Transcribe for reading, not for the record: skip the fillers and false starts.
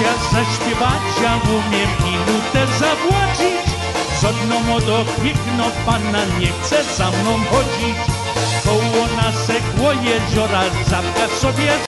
ja zaśpiewać, ja umiem i nutę zawłacić. Żadno młodo piękno pana nie chce za mną chodzić. Koło nas sekło jeziora, zapka sobie